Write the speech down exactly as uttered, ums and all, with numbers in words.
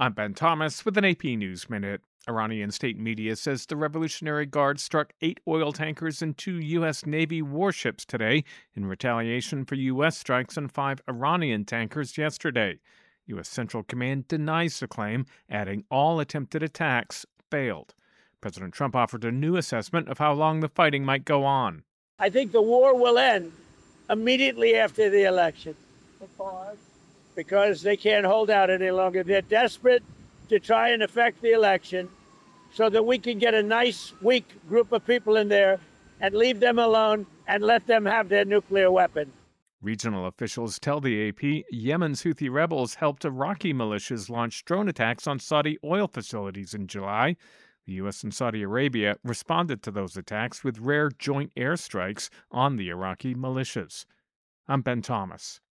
I'm Ben Thomas with an A P News Minute. Iranian state media says the Revolutionary Guard struck eight oil tankers and two U S. Navy warships today in retaliation for U S strikes on five Iranian tankers yesterday. U S. Central Command denies the claim, adding all attempted attacks failed. President Trump offered a new assessment of how long the fighting might go on. I think the war will end immediately after the election. Because? Because they can't hold out any longer. They're desperate to try and affect the election so that we can get a nice, weak group of people in there and leave them alone and let them have their nuclear weapon. Regional officials tell the A P Yemen's Houthi rebels helped Iraqi militias launch drone attacks on Saudi oil facilities in July. The U S and Saudi Arabia responded to those attacks with rare joint airstrikes on the Iraqi militias. I'm Ben Thomas.